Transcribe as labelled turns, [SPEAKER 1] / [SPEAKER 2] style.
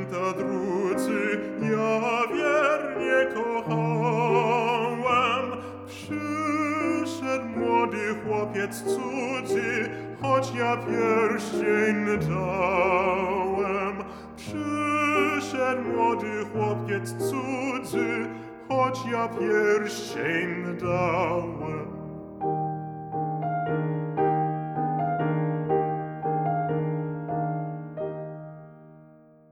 [SPEAKER 1] święta drudzy, ja wiernie kochałem. Przyszedł młody chłopiec cudzy, choć ja pierścień dałem. Przyszedł młody chłopiec cudzy, choć ja pierścień dałem.